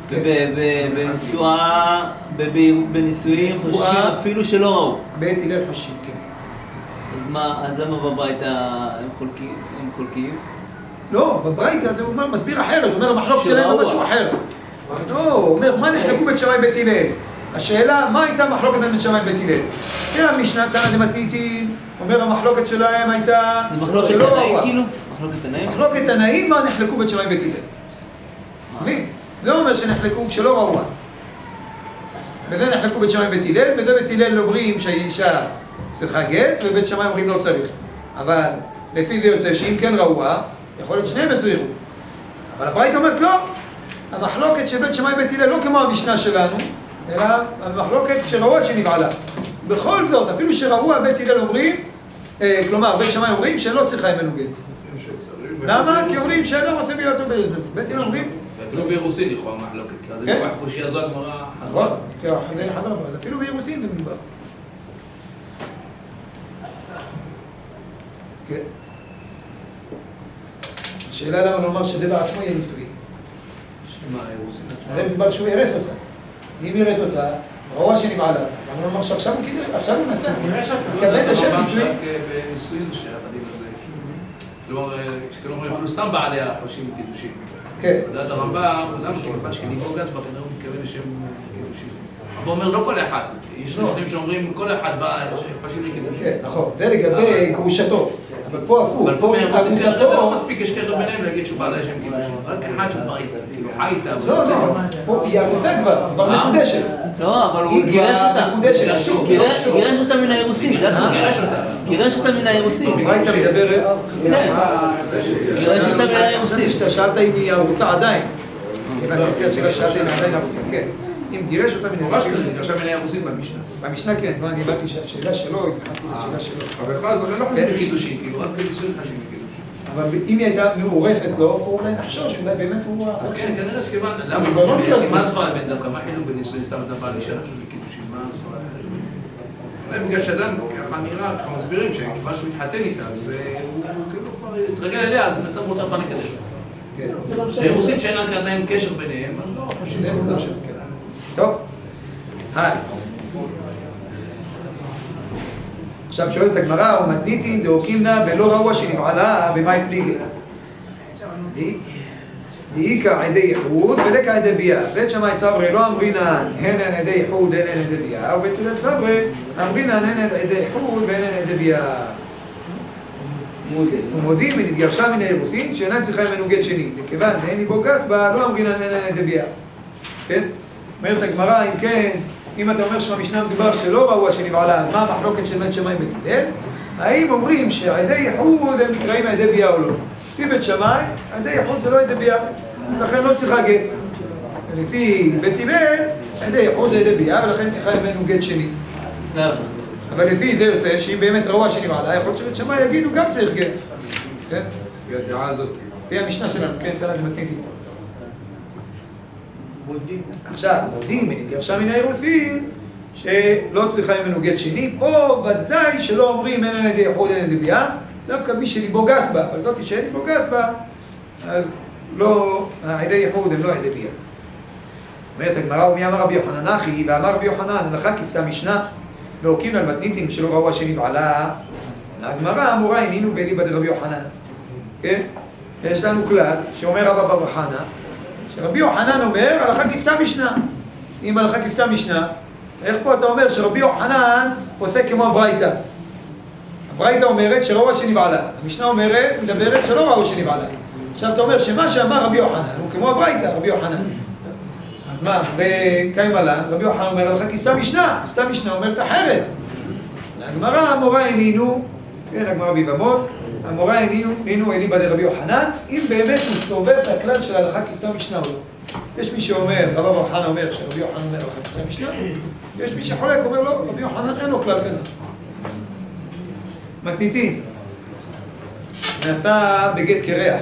בנישואין חוששים אפילו שלא ראו. בית הלל חוששים, כן. אז למה בברייתא הם חולקים? לא, בברייתא זה אומר מסביר אחרת, הוא אומר המחלוקת שלהם במשהו אחר. לא, הוא אומר מה נחלקו בית שמאי ובית הלל? השאלה, מה הייתה המחלוקת בין בית שמאי ובית הלל? תראה המשנה תנא דמתניתין, אומר המחלוקת שלהם הייתה שלא ראו. מחלוקת תנאים מה נחלקו בית שמאי ובית הלל. מבין? זה אומר שנחלקו כשלא ראו. בזה נחלקו בית שמאי ובית הלל, בזה בית הלל אומרים שהאישה צריכה גט, ובית שמאי אומרים לא צריך. אבל לפי זה יוצא שאם כן ראו, יכול להיות שניהם יצריכו. אבל הברייתא אומרת לא. המחלוקת של בית שמאי ובית הלל לא כמו המשנה שלנו, אלא המחלוקת שראו שנבעלה. בכל זאת, אפילו שראו בית הלל אומרים, כלומר בית שמאי אומרים שלא צריכה ממנו גט. למה? כי אומרים שאדם עושה בעילתו בעילת זנות. בית הלל אומרים אפילו באירוסין יכולה מחלוקת, כי זה כבר חושי הזו הגמרא. נכון, אפילו באירוסין זה מדובר. כן. השאלה למה לומר שזה בעצמו יהיה נישואין. מה, אירוסין? הרי מדובר שהוא ירס אותה. אם ירס אותה, ראו שנבעלה. למה לומר שעכשיו הוא נסע? מתכוון לשם נישואין. בנישואין זה שייך הדין הזה. כלומר, כשכלומר אפילו סתם בעליה חושים מקידושים. כן. לדעת הרמב"ם, הוא גם כמובן שכניבו גז בה, כנראה הוא מתכוון לשם קידושים. הרמב"ם אומר לא כל אחד. יש ראשונים שאומרים כל אחד בא חושים לקידושים. כן, נכון. זה לגבי גרושתו. אבל פה הפוך. אבל פה גרושתו לא מספיק, יש קשר ביניהם להגיד שהוא בעלה לשם קידושים. רק אחד שכבר כאילו חי איתה. לא, לא. פה היא ארוסה כבר מקודשת. לא, אבל הוא גירש אותה. גירש אותה מן האירוסין. גירש אותה מן האירוסין. מה היית מדברת? גירש אותה מן האירוסין. שאלת אם היא ארוסה עדיין. אם את שאלה שאלת אם היא עדיין ארוסה, כן. אם גירש אותה מן האירוסין. גירשה מן האירוסין במשנה. במשנה כן, אני הבנתי שהשאלה שלו, התייחסתי לשאלה שלו. אבל יכול להיות, לא חושבים בקידושים, כאילו רק בנישואין חושבים בקידושים. אבל אם היא הייתה מעורפת לו, או אולי נחשוש, אולי באמת הוא... אז כן, כנראה שכיוון, למה? מה ספר לבית דווקא? מה חילוק בנישואין סתם אתה בא להישאר בקידושים? מה ספר לבית? בגלל שאדם ככה נראה, ככה מסבירים שכיוון שהוא מתחתן איתה, אז הוא כאילו כבר התרגל אליה, אז מסתם רוצה פעם לקדש לה. ברוסית שאין לה עדיין קשר ביניהם, אז לא חושב. טוב. עכשיו שואלת הגמרא, ומתניתין דאוקימנה בלא ראווה שנבעלה במאי פליגי. דאיקה עדי איחוד ולקה עדי ביאה. בית שמאי סברי לא אמרינן הן עדי איחוד הן עדי ביאה, ובית הלל סברי אמרינן הן עדי איחוד והן עדי ביאה. ומודים ונתגרשה מן האירוסין שאינן צריכה ממנו גט שני. לכיוון ואין לי בו גס בה, לא אמרינן הן עדי ביאה. כן? אומרת הגמרא, אם כן, אם אתה אומר שבמשנה מדובר שלא ראווה שנבעלה, אז מה המחלוקת של בית שמאי ובית הלל? האם אומרים שעדי איחוד הם נקראים עדי ביאה או לא? לפי בית שמאי, עדי איחוד זה לא עדי ביאה, לכן לא צריכה גט. ולפי בית הלל, עדי איחוד זה עדי ביאה, ולכן צריכה ממנו גט שני. אבל לפי זה יוצא שאם באמת ראווה שנבעלה, יכול להיות שבית שמאי יגידו גם צריך גט. כן? והדעה הזאת. לפי המשנה שלנו, כן, תלת מתניתים. עכשיו, מודים ונתגרשה מן האירוסין שלא צריכה ממנו גט שני, או ודאי שלא אומרים אין עדי איחוד אין עדי ביאה, דווקא מי שליבו גס בה, אבל זאת שאין ליבו גס בה, אז לא, עדי איחוד הם לא עדי ביאה. אומרת הגמרא, ומי אמר רבי יוחנן אחי, ואמר רבי יוחנן, הלכה כפתה משנה, להוקים על מתניתים שלא ראווה שנבעלה, הגמרא אמורה הנינו באליבא דרבי יוחנן. כן? יש לנו כלל שאומר רבא בר חנא, שרבי יוחנן אומר, הלכה כפתה משנה. אם הלכה כפתה משנה, איך פה אתה אומר שרבי יוחנן פוסק כמו הברייתא? הברייתא אומרת שראווה שנבעלה. המשנה אומרת, מדברת שלא ראווה שנבעלה. עכשיו אתה אומר שמה שאמר רבי יוחנן הוא כמו הברייתא, רבי יוחנן. אז מה, וקיים עלה, רבי יוחנן אומר, הלכה כפתה משנה. כפתה משנה אומרת אחרת. הגמרא המורה הנינו, כן, הגמרא ביבמות, המורה הנינו אליבא דרבי יוחנן, אם באמת הוא סובר את הכלל של ההלכה כפתה משנה או לא. יש מי שאומר, רבא בר חנא אומר שרבי יוחנן אומר הלכה כפתה משנה, ויש מי שחולק אומר לו, רבי יוחנן אין לו כלל כזה. מתניתין, נעשה בגט קרח.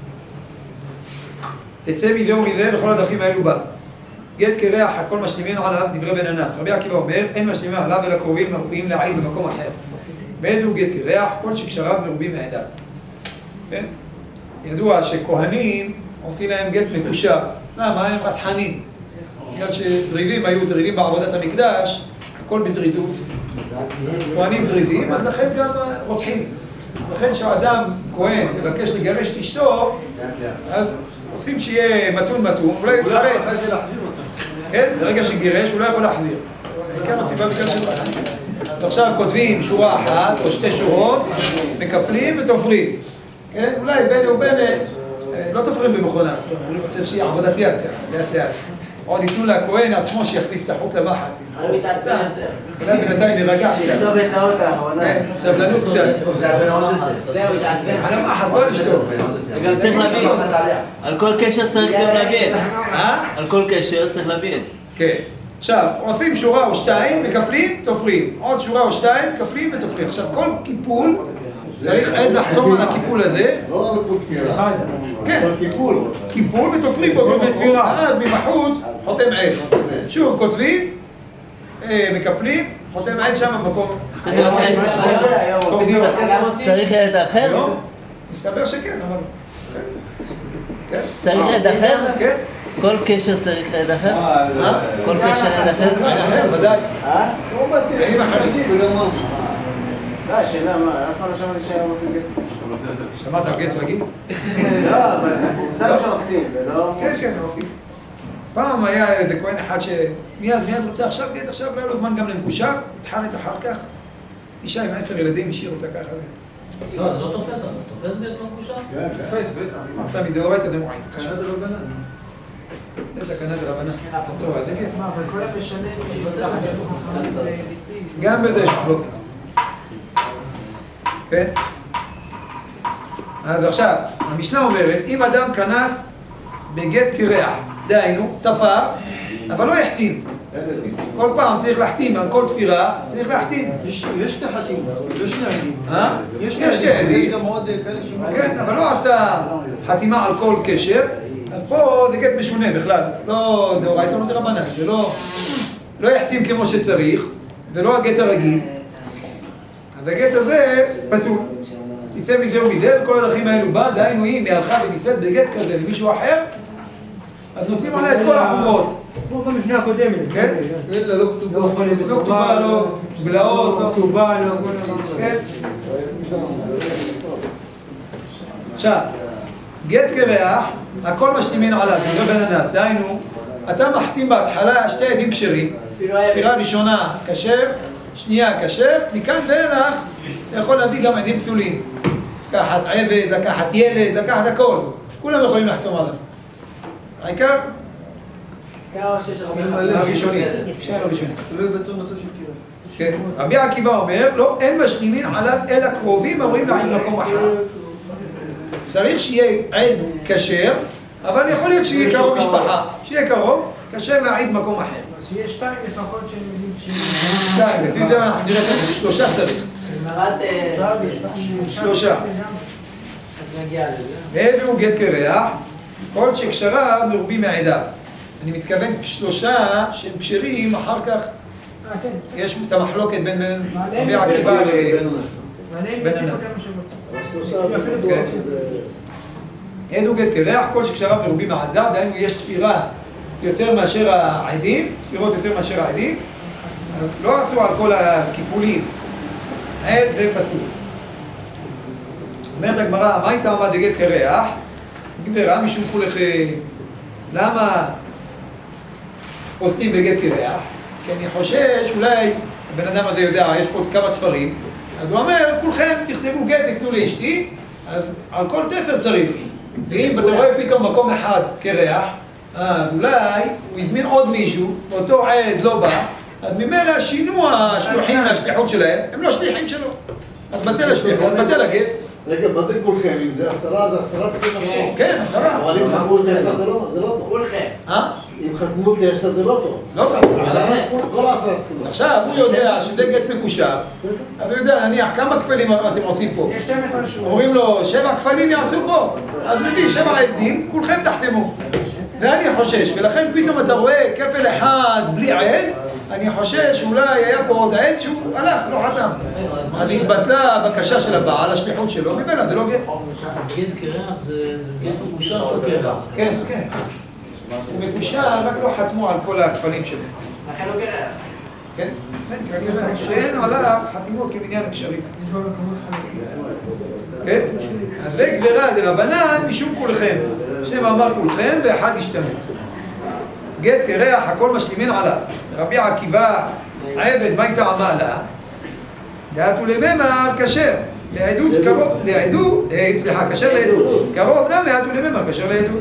תצא מזה ומזה וכל הדרכים האלו בה. גט קרח, הכל משלימין עליו דברי בן הנס. רבי עקיבא אומר, אין משלימין עליו אלא קרובים מרובים להעיד במקום אחר. באיזה הוא גט קרח? כל שקשריו מרובים מעדה. כן? ידוע שכהנים עושים להם גט מקושר. למה? הם רתחנים. בגלל שזריבים היו זריבים בעבודת המקדש, הכל בזריזות. כהנים זריזים, אז לכן גם רותחים. לכן שהאדם כהן מבקש לגרש את אשתו, אז עושים שיהיה מתון, אולי הוא יתחרט. כן? ברגע שגירש הוא לא יכול להחזיר. העיקר הסיבה בגלל שלך. עכשיו כותבים שורה אחת או שתי שורות, מקפלים ותופרים. כן? אולי ביני וביני, לא תופרים במכונה. אני רוצה שיהיה עבודת יד ככה, לאט. עוד ייתנו לכהן עצמו שיכניס את החוט למחט. אני מתעצבן יותר. אולי בינתיים נרגע קצת. לא בטעות האחרונה. סבלנות קצת. זהו, התעצבן. על המחט, לא לשתות. וגם צריך להבין. על כל קשר צריך גם להבין. על כל קשר צריך להבין. כן. עכשיו, עושים שורה או שתיים, מקפלים, תופרים. עוד שורה או שתיים, מקפלים ותופרים. עכשיו, כל קיפול, צריך עד לחתום על הקיפול הזה. לא על כל תפירה. כן. קיפול ותופרים באותו מקום. אז מבחוץ, חותם עד. שוב, כותבים, מקפלים, חותם עד שם במקום. צריך עד אחר? מסתבר שכן, אבל... צריך עד אחר? כן. כל קשר צריך עד אחר? כל קשר עד אחר? עד אחר, ודאי. הוא מתאים, וגם מה? לא, השאלה מה, אף פעם לא שמעתי שהיום עושים גט. שמעת על גט רגיל? לא, אבל זה פורסם שעושים, ולא... כן, עושים. פעם היה איזה כהן אחד שמיד רוצה עכשיו גט, עכשיו לא היה לו זמן גם למקושר, התחרט אחר כך. אישה עם 10 ילדים, השאיר אותה ככה. לא, זה לא תופס, אבל תופס בית לא מקושר? כן, תופס בית. מעשה מדאורייתא דמועיתא. קנה דרבנן. זה תקנה דרבנן. התורה זה גט. אבל כל המשנה גם בזה יש מחלוקת. כן? אז עכשיו, המשנה אומרת, אם אדם כנס בגט קרח, דהיינו, תפר, אבל לא יחתים. כל פעם צריך להחתים, על כל תפירה צריך להחתים. יש שתי חתימות, יש שני עדים. יש שתי עדים. יש גם עוד כאלה שאומרים. כן, אבל לא עשה חתימה על כל קשר, אז פה זה גט משונה בכלל. לא דאורייתא ולא דרבנן, זה לא יחתים כמו שצריך, זה לא הגט הרגיל. אז הגט הזה פסול. תצא מזה ומזה, וכל הדרכים האלו בא, דהיינו היא מהלכה ונישאת בגט כזה למישהו אחר, אז נותנים עליה את כל החומרות. כמו במשנה הקודמת. כן? לא כתובה. לא כתובה, לא בלעות, לא כתובה, לא... כן. עכשיו, גט קרח, הכל משלימין עליו, זה בן הנס, דהיינו, אתה מחתים בהתחלה שתי עדים כשרים, תפירה ראשונה כשר, שנייה כשר, מכאן ואילך אתה יכול להביא גם עדים פסולים. לקחת עבד, לקחת ילד, לקחת הכל. כולם יכולים לחתום עליו. העיקר? הראשונים. שני הראשונים. שלא יבצעו מצב של קירה. כן. רבי עקיבא אומר, לא, אין משלימין עליו אלא קרובים אמורים לעיד מקום אחר. צריך שיהיה עד כשר, אבל יכול להיות שיהיה קרוב משפחה. שיהיה קרוב, כשר להעיד מקום אחר. שיהיה שתיים לפחות שהם יודעים שתיים, לפי זה אנחנו נראה את שלושה צריך. שלושה. והביאו גט קרח, כל שקשריו מרובים מהעדה. אני מתכוון שלושה שהם כשרים, אחר כך יש את המחלוקת בין רבי עקיבא לבן הנס. הביאו גט קרח, כל שקשריו מרובים מהעדה, דהיינו יש תפירה יותר מאשר העדים, תפירות יותר מאשר העדים, לא עשו על כל הקיפולים, עד ופסול. אומרת הגמרא, מה הייתה עמד דגט קרח? גברה משום כולכם. למה עושים בגט קרח? כי אני חושש, אולי הבן אדם הזה יודע, יש פה כמה תפרים, אז הוא אומר, כולכם תכתבו גט, תקנו לאשתי, אז על כל תפר צריך. ואם אתה רואה פתאום מקום אחד קרח, אז אולי הוא הזמין עוד מישהו, ואותו עד לא בא, אז ממילא שינו השלוחים מהשליחות שלהם, הם לא שליחים שלו. אז בטל השליחות, בטל הגט. רגע, מה זה כולכם? אם זה 10, זה 10 צריכים לחתום. כן, 10. אבל אם חתמו תרשה זה לא טוב. כולכם. אם חתמו תרשה זה לא טוב. לא טוב. כל 10 צריכים. עכשיו, הוא יודע שזה גט מקושר, אז הוא יודע, נניח, כמה כפלים אתם עושים פה? יש 12 שורות. אומרים לו, 7 כפלים יעשו פה. אז מביא 7 עדים, כולכם תחתמו. ואני חושש, ולכן פתאום אתה רואה כפל אחד בלי עד, אני חושש שאולי היה פה עוד עד שהוא הלך, לא חתם. אז התבטלה הבקשה של הבעל, השליחות שלו, ממנה זה לא גט. גט קרח זה גט מקושר של קרח. כן, כן. הוא מקושר, רק לא חתמו על כל הכפלים שלו. לכן לא קרח. כן? כן, שאין עליו חתימות כמניין הקשרים. כן? אז זה גזירה דרבנן משום כולכם. שם אמר כולכם ואחד ישתמט. גט קרח הכל משלימין עליו. רבי עקיבא עבד מה טעמה לה? דעתו לממר כשר. לעדות קרוב, סליחה, כשר לעדות. קרוב נמי לממר כשר לעדות.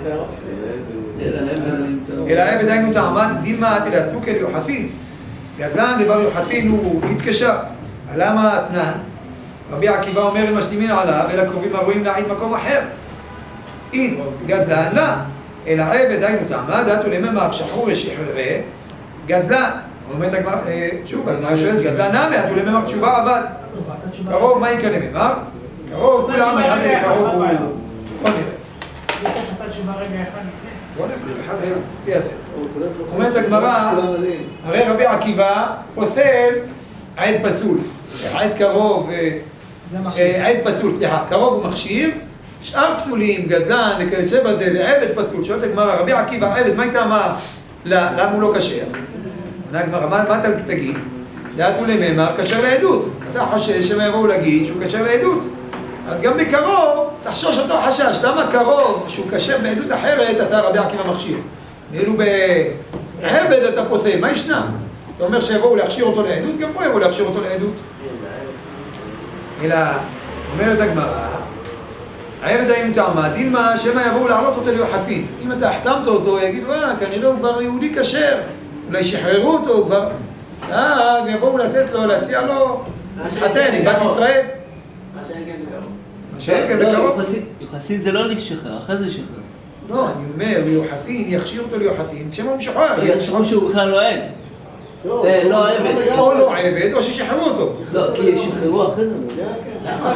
אלא עבד היינו טעמן דילמה אלא סוכה ליוחסין. גזלן דבר יוחסין הוא להתקשר. למה אתנן? רבי עקיבא אומר אין משלימין עליו אלא קרובים הרואים להעיד מקום אחר. אין גזלן לה אלא עבד היינו טעמה דעתו לממר שחרור שחררה גזלן. שוב, הגמרא שואלת גזלן נמי דעתו לממר תשובה עבד. קרוב מה יקרה לממר? קרוב כולם יד אל קרוב הוא... בוא נראה. בוא נראה, לפי הסדר. אומרת הגמרא, הרי רבי עקיבא פוסל עד פסול. עד קרוב, עד פסול, סליחה, קרוב הוא מכשיר, שאר פסולים, גזלן, וכיוצא בזה, זה עבד פסול. שואלת הגמרא, רבי עקיבא עבד, מה הייתה אמר? למה הוא לא כשר? מה אתה תגיד? דעתו לממר, כשר לעדות. אתה חושש שהם יבואו להגיד שהוא כשר לעדות. אז גם בקרוב, תחשוש אותו חשש. למה קרוב שהוא כשר בעדות אחרת, אתה רבי עקיבא מכשיר? ואילו בעבד אתה פוסל, מה ישנה? אתה אומר שיבואו להכשיר אותו לעדות, גם פה יבואו להכשיר אותו לעדות. אלא, אומרת הגמרא, העבד היינו טעמה, דילמה שמה יבואו להעלות אותו ליוחסין. אם אתה החתמת אותו, יגידו, כנראה הוא כבר יהודי כשר. אולי שחררו אותו, הוא כבר... אז יבואו לתת לו, להציע לו, להתחתן עם בת ישראל. מה שאין כן בקרוב. מה שאין כן בקרוב. יוחסין זה לא לשחרר, אחרי זה שחרר. לא, אני אומר, ליוחסין, יכשיר אותו ליוחסין, שמה משוחרר. יחשבו שהוא בכלל לא עד. לא עבד. או לא עבד, או שישחררו אותו. לא, כי שחררו אחרי זה. למה?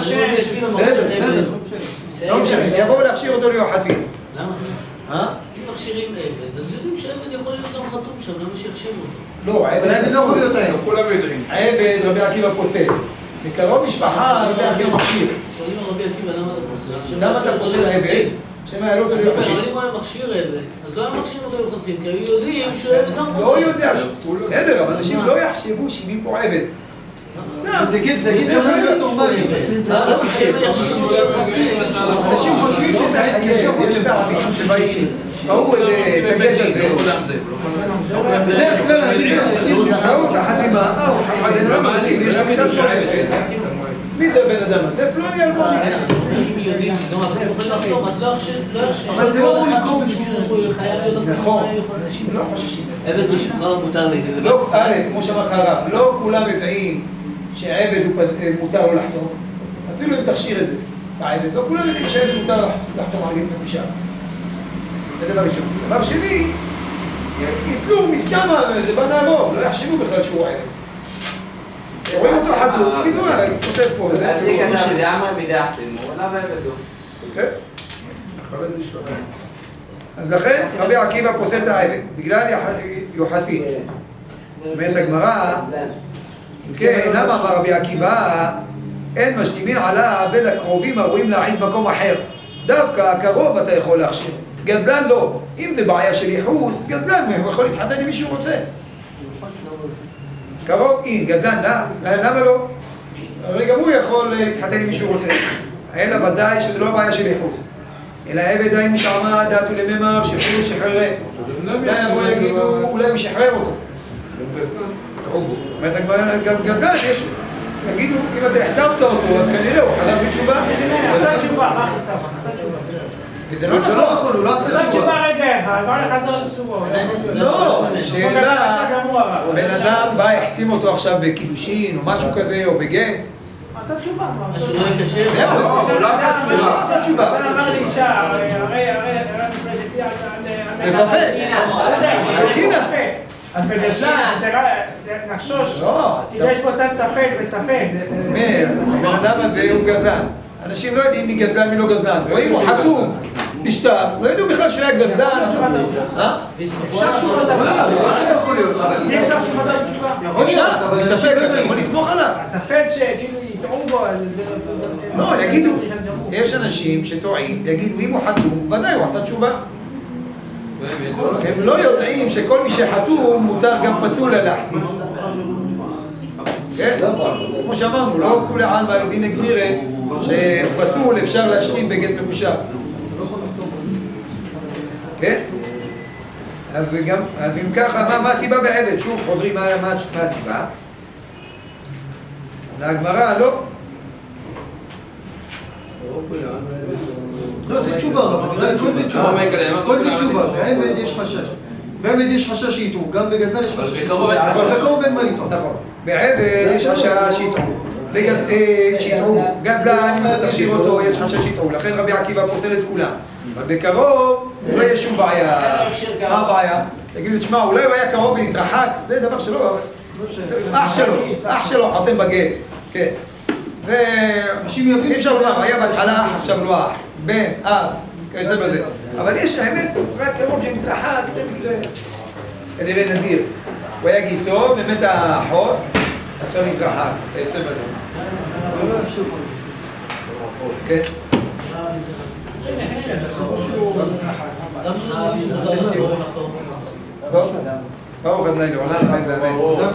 לא משנה, יבואו להכשיר אותו ליוחסין. למה? אם מכשירים עבד, אז יודעים שעבד יכול להיות גם חתום שם, למה שיחשבו אותו? לא, עבד לא יכול להיות עבד. כולם יודעים. עבד, רבי עקיבא פוסל. מקרוב משפחה, רבי עקיבא מכשיר. שואלים רבי עקיבא, למה אתה פוסל? למה אתה פוסל עבד? שמה יעלו אותו ליוחסין. אבל אם הוא היה מכשיר עבד, אז לא היה מכשיר אותו ליוחסין, כי היו יודעים שהוא עבד גם חתום. לא יודע, בסדר, אבל אנשים לא יחשבו שהביא פה עבד. זה גיד שאומר להיות נורמלי. אנשים חושבים שזה היה יש פעמים שבאים, ראו איזה תגד הזה. בדרך כלל ראו את החתימה, בן אדם מחליף, יש שם קצת שואפת. מי זה בן אדם? זה פלוני אלמוני. אם יודעים, גם אנחנו יכולים לחתום, אז לא יחשב. אבל זה לא אמור לקרוא הוא חייב להיות נכון. חוששים. לא חוששים. עבד משוחרר מותר לי. לא, א', כמו שאמר לך הרב, לא כולם יודעים שעבד מותר לו לחתום. אפילו אם תכשיר את זה, העבד, לא כולם יודעים שעבד מותר לחתום על גט מקושר. זה דבר ראשון. דבר שני, יתלו מסכמה, זה בא מהרוב, לא יחשבו בכלל שהוא עבד. רואים אותו חתום, תגידו, כותב פה, זה... אז שכאן שדעמה מדעתם, הוא עליו עבדו. כן. אז לכן רבי עקיבא פוסל את העבד, בגלל יוחסין. אומרת הגמרא, אם כן, למה אמר רבי עקיבא, אין משלימין עליו בין הקרובים הרואים להעיד מקום אחר. דווקא הקרוב אתה יכול להכשיר. גזלן לא. אם זה בעיה של ייחוס, גזלן הוא יכול להתחתן עם מי שהוא רוצה. קרוב אין, גזלן לא. למה לא? הרי גם הוא יכול להתחתן עם מי שהוא רוצה. אלא ודאי שזה לא בעיה של ייחוס. אלא עבד האם משעמה דעת ולממר שחררו שחררה. אולי יבוא יגידו, אולי הוא ישחרר אותו. אומרת הגמרא, גזלן יש. תגידו, אם אתה החתמת אותו, אז כנראה הוא חזר בתשובה. עשה תשובה, מה חסר? עשה תשובה. וזה לא נכון. הוא לא עשה עשה תשובה רגע אחד, בא לחזר לסורו. לא, שאלה, בן אדם בא, החתים אותו עכשיו בקידושין או משהו כזה, או בגט. עשה תשובה. אז שהוא לא יקשר. זהו, הוא לא עשה תשובה. לא עשה תשובה. אתה אמר לאישה, הרי שינה. אז בגזלן, זה נחשוש, יש פה קצת ספק וספק. הבן אדם הזה הוא גזלן. אנשים לא יודעים מי גזלן, מי לא גזלן. רואים הוא חתום בשטר, לא יודעים בכלל שהוא היה גזלן. אפשר תשובה זה יכול להיות, אבל... אי אפשר תשובה זה תשובה. אפשר, אבל ספק, אתה יכול לסמוך עליו. הספק שכאילו יטעו בו, לא, יגידו, יש אנשים שטועים, יגידו, אם הוא חתום, ודאי הוא עשה תשובה. הם לא יודעים שכל מי שחתום מותר גם פסול להחתים. כן? כמו שאמרנו, לא כולי עלמא דינא גמירא שפסול אפשר להשלים בגט מקושר. כן? אז אם ככה, מה הסיבה בעבד? שוב חוזרים מה הסיבה? להגמרא, לא. לא, זה תשובה, אבל כל זה תשובה. כל זה תשובה, בעבד יש חשש. בעבד יש חשש שיטעו, גם בגזלן יש חשש שיטעו. אבל בקרוב אין מה לטעון. נכון. בעבד יש חשש שיטעו. גזלן, אם אתה תכשיר אותו, יש חשש שיטעו. לכן רבי עקיבא פוסל את כולם. אבל בקרוב לא יש שום בעיה. מה הבעיה? תגידו, תשמע, אולי הוא היה קרוב ונתרחק. זה דבר שלא, אח שלו חותם בגט. כן. אי אפשר לומר, היה בהתחלה, עכשיו לא אח, בן, אב, כזה בזה. אבל יש האמת, רק קרוב שמתרחק, זה מקרה כנראה נדיר. הוא היה גיסו, באמת האחות, עכשיו מתרחק, כזה בזה. כן. ברוך ה' לעולם, אמן ואמן.